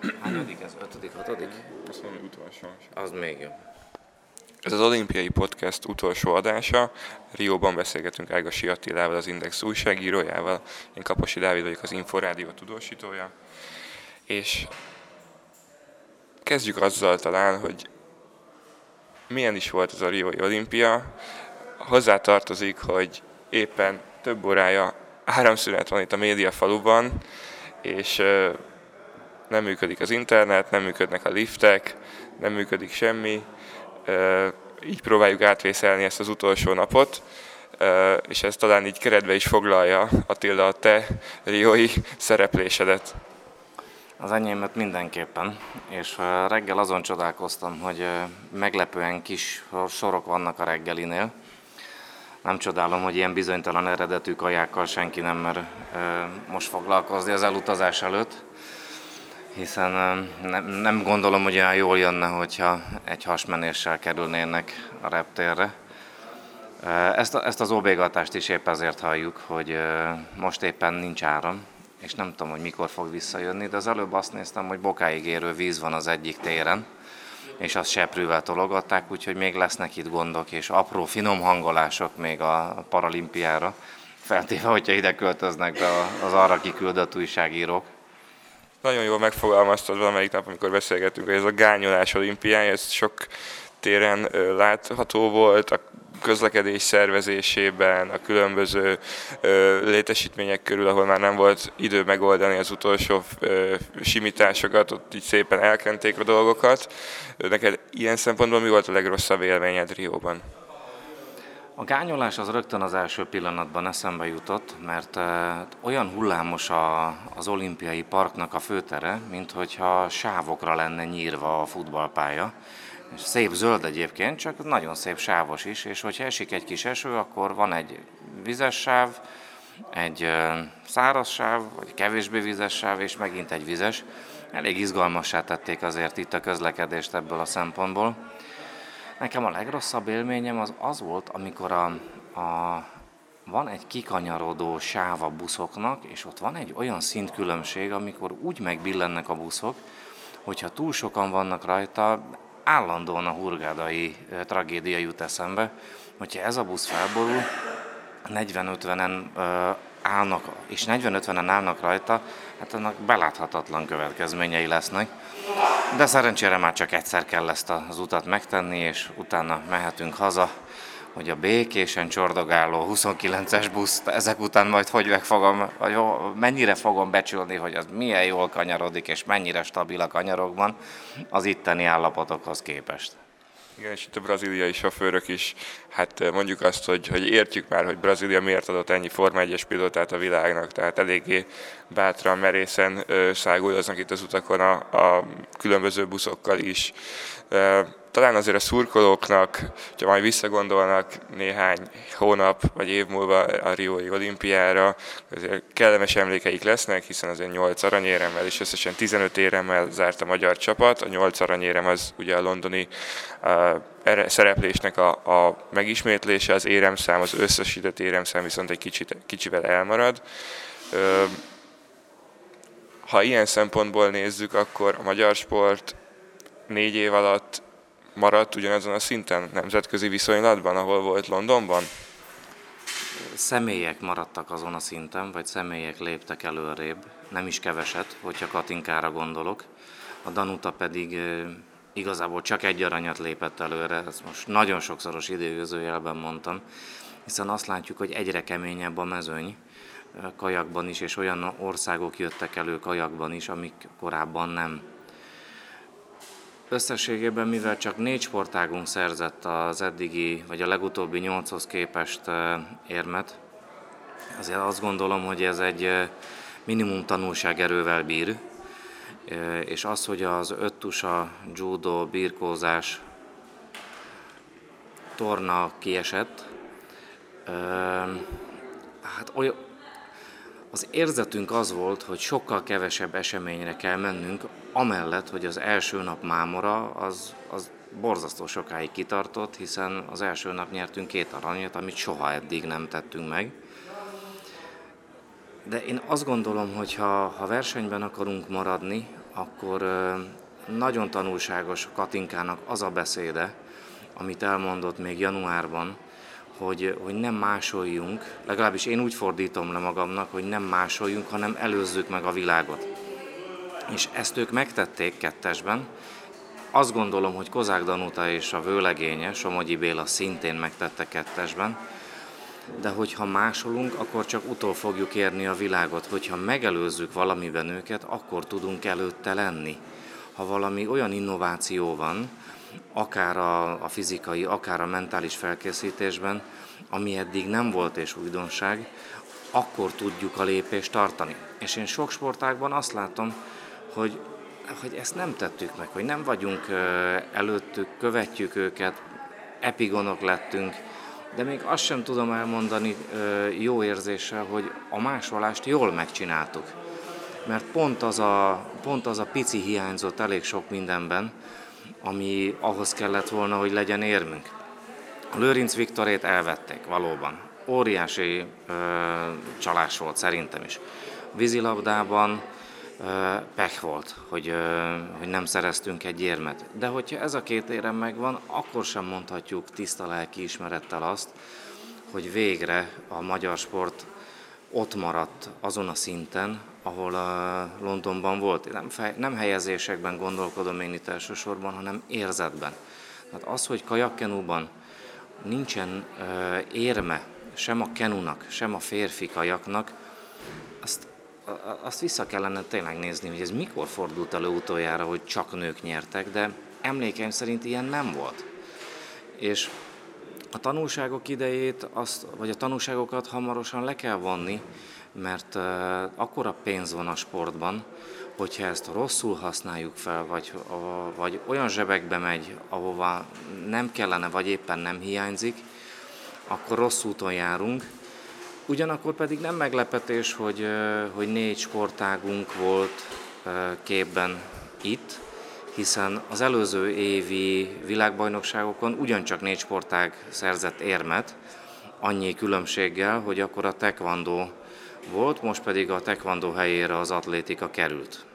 Hányadik ez? Ötödik, hatodik? Azt mondom, hogy utolsó. Az még jobb. Ez az Olimpiai Podcast utolsó adása. Rióban beszélgetünk Ágasi Attilával, az Index újságírójával. Én Kaposi Dávid vagyok, az Inforádió tudósítója. És kezdjük azzal talán, hogy milyen is volt ez a Riói Olimpia. Hozzá tartozik, hogy éppen több órája áramszünet van itt a médiafaluban, és nem működik az internet, nem működnek a liftek, nem működik semmi. Így próbáljuk átvészelni ezt az utolsó napot, és ez talán így keretbe is foglalja, Attila, a te riói szereplésedet. Az enyémet mindenképpen, és reggel azon csodálkoztam, hogy meglepően kis sorok vannak a reggelinél. Nem csodálom, hogy ilyen bizonytalan eredetű kajákkal senki nem mer most foglalkozni az elutazás előtt, hiszen nem gondolom, hogy olyan jól jönne, hogyha egy hasmenéssel kerülnének a reptérre. Ezt az óbégatást is épp ezért halljuk, hogy most éppen nincs áram, és nem tudom, hogy mikor fog visszajönni, de az előbb azt néztem, hogy bokáig érő víz van az egyik téren, és azt seprűvel tologatták, úgyhogy még lesznek itt gondok, és apró finom hangolások még a paralimpiára, feltéve, hogyha ide költöznek be az arra kiküldött újságírók. Nagyon jól megfogalmaztad valamelyik nap, amikor beszélgettünk, hogy ez a gányolás olimpiája, ez sok téren látható volt, a közlekedés szervezésében, a különböző létesítmények körül, ahol már nem volt idő megoldani az utolsó simításokat, ott így szépen elkenték a dolgokat. Neked ilyen szempontból mi volt a legrosszabb élményed Rióban? A gányolás az rögtön az első pillanatban eszembe jutott, mert olyan hullámos az olimpiai parknak a főtere, minthogyha sávokra lenne nyírva a futballpálya. Szép zöld egyébként, csak nagyon szép sávos is, és hogyha esik egy kis eső, akkor van egy vizes sáv, egy száraz sáv, vagy kevésbé vizes sáv, és megint egy vizes. Elég izgalmassá tették azért itt a közlekedést ebből a szempontból. Nekem a legrosszabb élményem az volt, amikor van egy kikanyarodó sáv a buszoknak, és ott van egy olyan szintkülönbség, amikor úgy megbillennek a buszok, hogyha túl sokan vannak rajta, állandóan a hurgádai tragédia jut eszembe, hogyha ez a busz felborul, 40-50-en állnak, és 40-50-en állnak rajta, hát annak beláthatatlan következményei lesznek. De szerencsére már csak egyszer kell ezt az utat megtenni, és utána mehetünk haza, hogy a békésen csordogáló 29-es buszt ezek után majd mennyire fogom becsülni, hogy az milyen jól kanyarodik, és mennyire stabil a kanyarokban az itteni állapotokhoz képest. Igen, és itt a brazíliai sofőrök is, hát mondjuk azt, hogy értjük már, hogy Brazília miért adott ennyi Forma 1-es pilótát a világnak, tehát eléggé bátran, merészen száguldoznak itt az utakon a különböző buszokkal is. Talán azért a szurkolóknak, ha majd visszagondolnak néhány hónap vagy év múlva a Riói olimpiára, azért kellemes emlékeik lesznek, hiszen azért 8 aranyéremmel és összesen 15 éremmel zárt a magyar csapat. A 8 aranyérem az ugye a londoni szereplésnek a megismétlése, az éremszám, az összesített éremszám viszont egy kicsivel elmarad. Ha ilyen szempontból nézzük, akkor a magyar sport 4 év alatt maradt ugyanazon a szinten nemzetközi viszonylatban, ahol volt Londonban? Személyek maradtak azon a szinten, vagy személyek léptek előrébb, nem is keveset, hogyha Katinkára gondolok. A Danuta pedig igazából csak egy aranyat lépett előre, ezt most nagyon sokszoros idézőjelben mondtam, hiszen azt látjuk, hogy egyre keményebb a mezőny kajakban is, és olyan országok jöttek elő kajakban is, amik korábban nem. Összességében, mivel csak 4 sportágunk szerzett az eddigi, vagy a legutóbbi 8-hoz képest érmet, azért azt gondolom, hogy ez egy minimum tanulságerővel bír, és az, hogy az 5 tusa, judo, birkózás, torna kiesett, hát az érzetünk az volt, hogy sokkal kevesebb eseményre kell mennünk, amellett, hogy az első nap mámora az borzasztó sokáig kitartott, hiszen az első nap nyertünk 2 aranyat, amit soha eddig nem tettünk meg. De én azt gondolom, hogy ha versenyben akarunk maradni, akkor nagyon tanulságos Katinkának az a beszéde, amit elmondott még januárban, hogy nem másoljunk, legalábbis én úgy fordítom le magamnak, hogy nem másoljunk, hanem előzzük meg a világot. És ezt ők megtették kettesben. Azt gondolom, hogy Kozák Danuta és a vőlegénye, Somogyi Béla szintén megtette kettesben, de hogyha másolunk, akkor csak utol fogjuk érni a világot. Hogyha megelőzzük valamiben őket, akkor tudunk előtte lenni. Ha valami olyan innováció van, akár a fizikai, akár a mentális felkészítésben, ami eddig nem volt és újdonság, akkor tudjuk a lépést tartani. És én sok sportágban azt látom, hogy ezt nem tettük meg, hogy nem vagyunk előttük, követjük őket, epigonok lettünk, de még azt sem tudom elmondani jó érzéssel, hogy a másolást jól megcsináltuk. Mert pont az a pici hiányzott elég sok mindenben, ami ahhoz kellett volna, hogy legyen érmünk. A Lőrinc Viktorét elvették, valóban. Óriási csalás volt szerintem is. Vízilabdában pech volt, hogy nem szereztünk egy érmet. De hogyha ez a két érem megvan, akkor sem mondhatjuk tiszta lelkiismerettel azt, hogy végre a magyar sport ott maradt azon a szinten, ahol a Londonban volt. Nem helyezésekben gondolkodom én itt elsősorban, hanem érzetben. Tehát az, hogy kajakkenúban nincsen érme sem a kenunak, sem a férfi kajaknak, azt vissza kellene tényleg nézni, hogy ez mikor fordult elő utoljára, hogy csak nők nyertek, de emlékeim szerint ilyen nem volt. És a tanulságok idejét, vagy a tanulságokat hamarosan le kell vonni, mert akkora pénz van a sportban, hogyha ezt rosszul használjuk fel, vagy olyan zsebekbe megy, ahova nem kellene, vagy éppen nem hiányzik, akkor rossz úton járunk. Ugyanakkor pedig nem meglepetés, hogy 4 sportágunk volt képben itt, hiszen az előző évi világbajnokságokon ugyancsak 4 sportág szerzett érmet, annyi különbséggel, hogy akkor a taekwondo volt, most pedig a taekwondo helyére az atlétika került.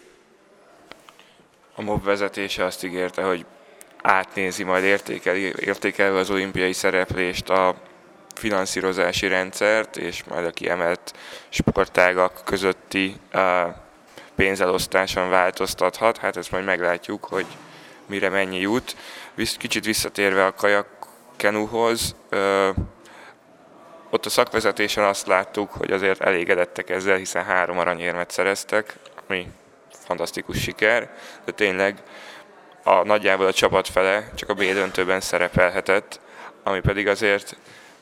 A MOB vezetése azt ígérte, hogy átnézi, majd értékelve az olimpiai szereplést a finanszírozási rendszert, és majd a kiemelt sportágak közötti pénzelosztáson változtathat. Hát ezt majd meglátjuk, hogy mire mennyi jut. Kicsit visszatérve a kajakkenúhoz, ott a szakvezetésen azt láttuk, hogy azért elégedettek ezzel, hiszen 3 aranyérmet szereztek, ami fantasztikus siker, de tényleg nagyjából a csapat fele csak a B-döntőben szerepelhetett, ami pedig azért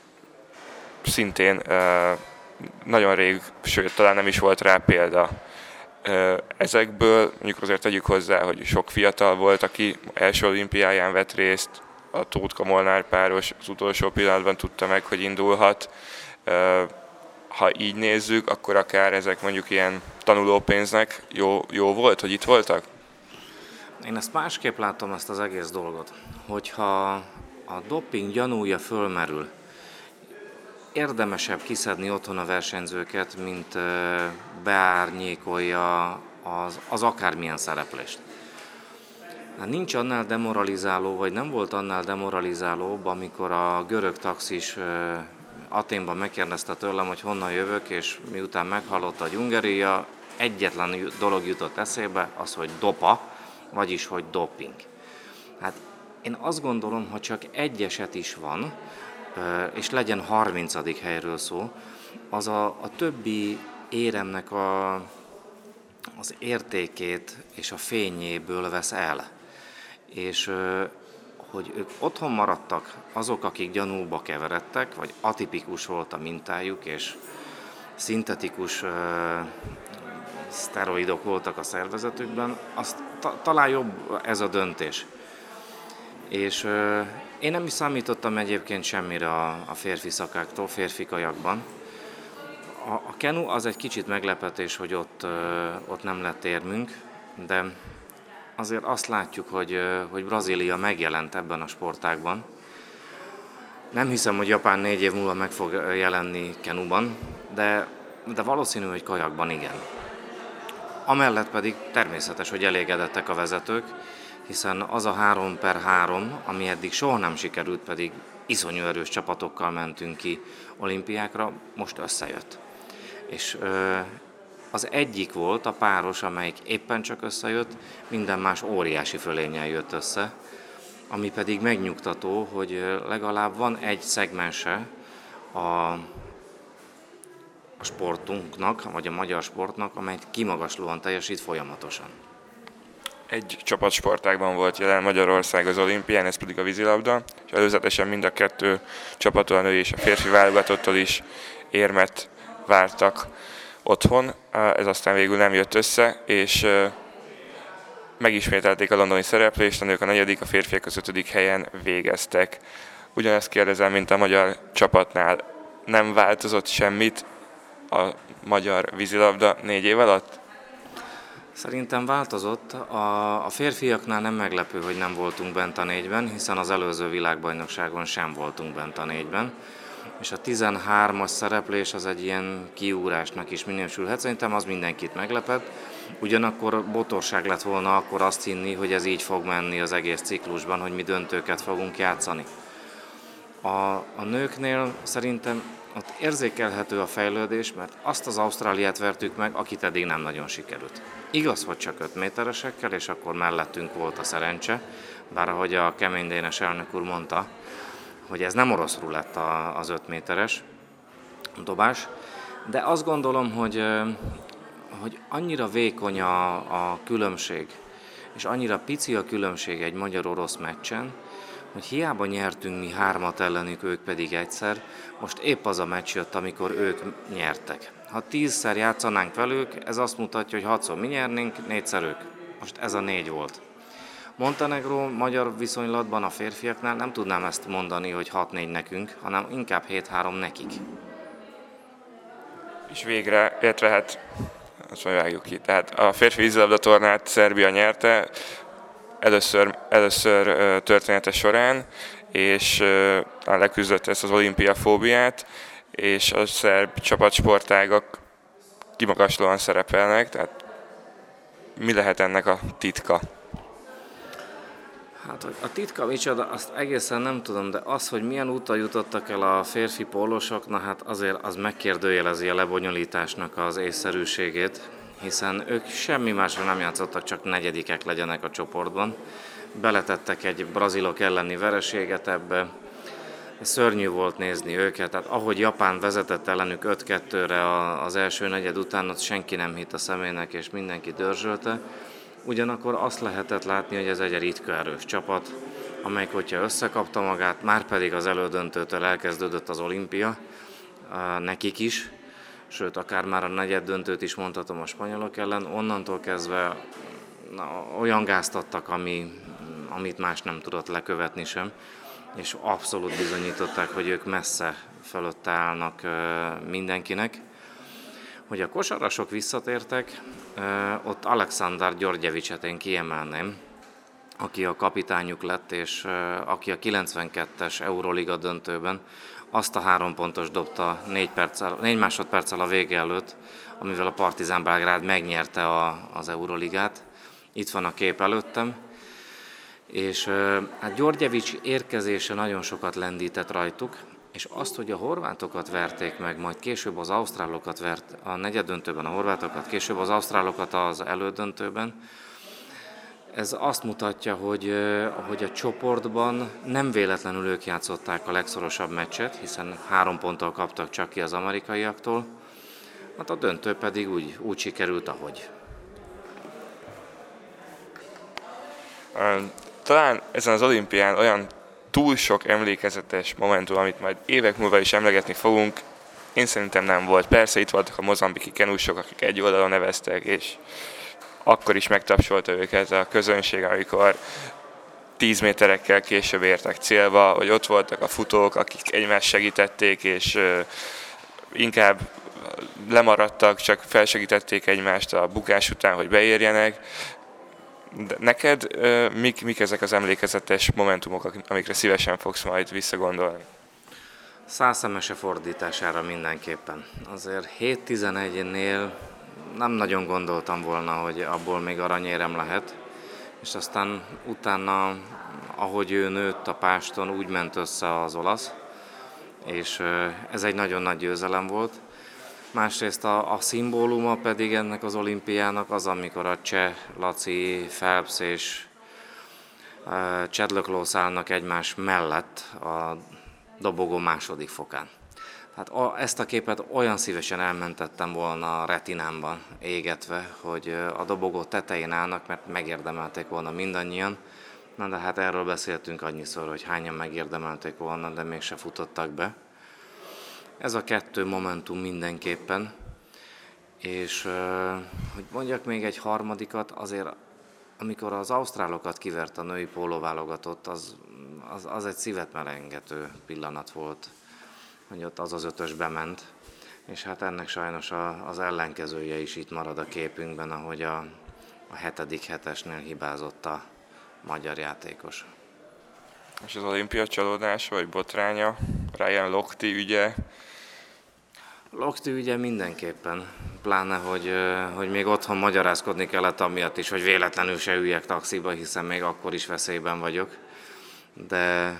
szintén nagyon rég, sőt, talán nem is volt rá példa. Ezekből mondjuk azért tegyük hozzá, hogy sok fiatal volt, aki első olimpiáján vett részt, a Tóth-Molnár páros az utolsó pillanatban tudta meg, hogy indulhat. Ha így nézzük, akkor akár ezek mondjuk ilyen tanulópénznek jó volt, hogy itt voltak? Én ezt másképp látom, ezt az egész dolgot. Hogyha a doping gyanúja fölmerül, érdemesebb kiszedni otthon a versenyzőket, mint beárnyékolja az akármilyen szereplést. Nincs annál demoralizáló, vagy nem volt annál demoralizálóbb, amikor a görög taxis Athénban megkérdezte tőlem, hogy honnan jövök, és miután meghallotta a Hungaria, egyetlen dolog jutott eszébe, az, hogy dopa, vagyis, hogy doping. Hát én azt gondolom, ha csak egy eset is van, és legyen 30. helyről szó, az a többi éremnek az értékét és a fényéből vesz el. És hogy ők otthon maradtak, azok, akik gyanúba keveredtek, vagy atipikus volt a mintájuk, és szintetikus szteroidok voltak a szervezetükben, talán jobb ez a döntés. És én nem is számítottam egyébként semmire a férfi szakáktól, férfi kajakban. A kenu az egy kicsit meglepetés, hogy ott nem lett érmünk, de azért azt látjuk, hogy Brazília megjelent ebben a sportágban. Nem hiszem, hogy Japán 4 év múlva meg fog jelenni kenuban, de valószínű, hogy kajakban igen. Amellett pedig természetes, hogy elégedettek a vezetők, hiszen az a 3/3, ami eddig soha nem sikerült, pedig iszonyú erős csapatokkal mentünk ki olimpiákra, most összejött. És az egyik volt a páros, amelyik éppen csak összejött, minden más óriási fölénnyel jött össze, ami pedig megnyugtató, hogy legalább van egy szegmense a sportunknak, vagy a magyar sportnak, amely kimagaslóan teljesít folyamatosan. Egy csapatsportágban volt jelen Magyarország az olimpián, ez pedig a vízilabda, és előzetesen mind a kettő csapattól, a női és a férfi válogatottól is érmet vártak otthon. Ez aztán végül nem jött össze, és megismételték a londoni szereplést, a nők a 4., a férfiak az 5. helyen végeztek. Ugyanezt kérdezem, mint a magyar csapatnál. Nem változott semmit a magyar vízilabda 4 év alatt? Szerintem változott. A férfiaknál nem meglepő, hogy nem voltunk bent a 4-ben, hiszen az előző világbajnokságon sem voltunk bent a 4-ben. És a 13-as szereplés az egy ilyen kiúrásnak is minősülhet. Szerintem az mindenkit meglepett. Ugyanakkor botorság lett volna akkor azt hinni, hogy ez így fog menni az egész ciklusban, hogy mi döntőket fogunk játszani. A nőknél szerintem ott érzékelhető a fejlődés, mert azt az Ausztráliát vertük meg, akit eddig nem nagyon sikerült. Igaz, hogy csak 5 méteresekkel, és akkor mellettünk volt a szerencse, bár ahogy a Kemény Dénes elnök úr mondta, hogy ez nem orosz rulett az 5 méteres dobás, de azt gondolom, hogy annyira vékony a különbség, és annyira pici a különbség egy magyar-orosz meccsen, hogy hiába nyertünk mi 3 ellenük, ők pedig egyszer, most épp az a meccs jött, amikor ők nyertek. Ha 10-szer játszanánk velük, ez azt mutatja, hogy 6-szor mi nyernénk, 4-szer ők. Most ez a 4 volt. Montenegró magyar viszonylatban a férfiaknál nem tudnám ezt mondani, hogy 6-4 nekünk, hanem inkább 7-3 nekik. És végre, illetve hát azt vágjuk ki. Tehát a férfi vízilabda tornát Szerbia nyerte, először története során, és leküzdött ezt az olimpiafóbiát, és a szerb csapatsportágak kimagaslóan szerepelnek, tehát mi lehet ennek a titka? Hát a titka micsoda, azt egészen nem tudom, de az, hogy milyen úton jutottak el a férfi pólósok, na hát azért az megkérdőjelezi a lebonyolításnak az észszerűségét, hiszen ők semmi másra nem játszottak, csak 4. legyenek a csoportban. Beletettek egy brazilok elleni vereséget ebbe, szörnyű volt nézni őket, tehát ahogy Japán vezetett ellenük 5-2-re az első negyed után, ott senki nem hitt a szemének, és mindenki dörzsölte. Ugyanakkor azt lehetett látni, hogy ez egy ritka erős csapat, amelyik, hogyha összekapta magát, már pedig az elődöntőtől elkezdődött az olimpia, nekik is, sőt, akár már a negyed döntőt is mondhatom a spanyolok ellen, onnantól kezdve olyan gázt adtak, amit más nem tudott lekövetni sem, és abszolút bizonyították, hogy ők messze fölötte állnak mindenkinek. Hogy a kosarasok visszatértek, ott Aleksandar Györgyevicset én kiemelném, aki a kapitányuk lett, és aki a 92-es Euroliga döntőben azt a 3 pontos dobta 4 másodperccel a vége előtt, amivel a Partizán Belgrád megnyerte az Euroligát. Itt van a kép előttem. És hát Györgyevics érkezése nagyon sokat lendített rajtuk, és azt, hogy a horvátokat verték meg, majd később az ausztrálokat a negyeddöntőben a horvátokat, később az ausztrálokat az elődöntőben, ez azt mutatja, hogy a csoportban nem véletlenül ők játszották a legszorosabb meccset, hiszen 3 ponttal kaptak csak ki az amerikaiaktól, hát a döntő pedig úgy sikerült, ahogy. Talán ezen az olimpián olyan túl sok emlékezetes momentum, amit majd évek múlva is emlegetni fogunk, én szerintem nem volt. Persze itt voltak a mozambiki kenusok, akik egy oldalon neveztek, és akkor is megtapsolta őket a közönség, amikor 10 méterekkel később értek célba, vagy ott voltak a futók, akik egymást segítették, és inkább lemaradtak, csak felsegítették egymást a bukás után, hogy beérjenek. De neked mik ezek az emlékezetes momentumok, amikre szívesen fogsz majd visszagondolni? Szászemese fordítására mindenképpen. Azért 7-11-nél nem nagyon gondoltam volna, hogy abból még aranyérem lehet, és aztán utána, ahogy ő nőtt a páston, úgy ment össze az olasz, és ez egy nagyon nagy győzelem volt. Másrészt a szimbóluma pedig ennek az olimpiának az, amikor a Cseh, Laci, Phelps és Chad Leclos állnak egymás mellett a dobogó második fokán. Hát ezt a képet olyan szívesen elmentettem volna a retinámban égetve, hogy a dobogó tetején állnak, mert megérdemelték volna mindannyian. Na de hát erről beszéltünk annyiszor, hogy hányan megérdemelték volna, de mégse futottak be. Ez a kettő momentum mindenképpen, és hogy mondjak még egy harmadikat, azért amikor az ausztrálokat kivert a női pólóválogatott, az egy szívet melengető pillanat volt, hogy ott az ötös bement, és hát ennek sajnos az ellenkezője is itt marad a képünkben, ahogy a 7. hetesnél hibázott a magyar játékos. És az olimpia csalódása vagy botránya, Ryan Lochte ügye? Lochte ügye mindenképpen, pláne, hogy még otthon magyarázkodni kellett amiatt is, hogy véletlenül se üljek taxiba, hiszen még akkor is veszélyben vagyok. De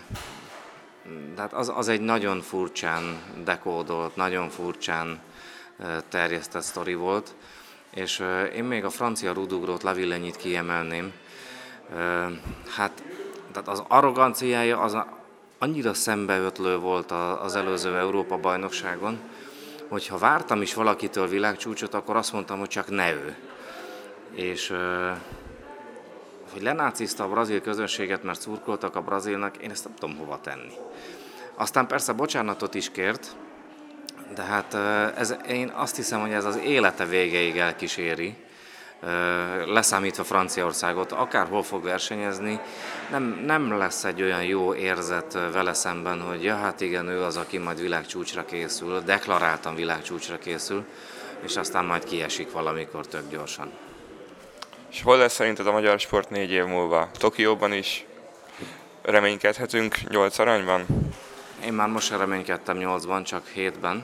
hát az egy nagyon furcsán dekódolt, nagyon furcsán terjesztett sztori volt, és én még a francia rudugrót, Lavillenit kiemelném. Hát tehát az arroganciája az annyira szembeötlő volt az előző Európa-bajnokságon, hogy ha vártam is valakitől világcsúcsot, akkor azt mondtam, hogy csak ne ő. És hogy lenácizta a brazil közönséget, mert szurkoltak a brazilnak, én ezt nem tudom hova tenni. Aztán persze bocsánatot is kért, de hát én azt hiszem, hogy ez az élete végéig elkíséri, leszámítva Franciaországot, akárhol fog versenyezni, nem lesz egy olyan jó érzet vele szemben, hogy ja, hát igen, ő az, aki majd világcsúcsra készül, deklaráltan világcsúcsra készül, és aztán majd kiesik valamikor tök gyorsan. És hol lesz szerinted a magyar sport 4 év múlva? Tokióban is reménykedhetünk 8 aranyban? Én már most sem reménykedtem 8-ban, csak 7-ben.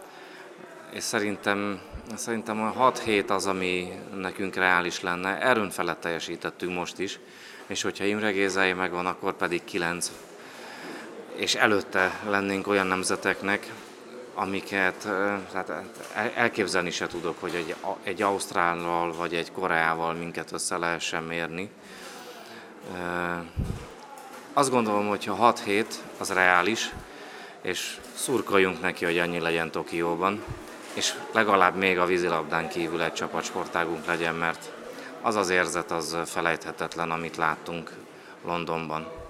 És szerintem a 6-7 az, ami nekünk reális lenne. Erőn felett teljesítettünk most is, és hogyha Imre Gézáé megvan, akkor pedig 9. És előtte lennénk olyan nemzeteknek, amiket hát elképzelni se tudok, hogy egy Ausztrállal vagy egy Koreával minket össze lehessen mérni. Azt gondolom, hogy ha 6-7 az reális, és szurkoljunk neki, hogy annyi legyen Tokióban, és legalább még a vízilabdán kívül egy csapatsportágunk legyen, mert az az érzet az felejthetetlen, amit láttunk Londonban.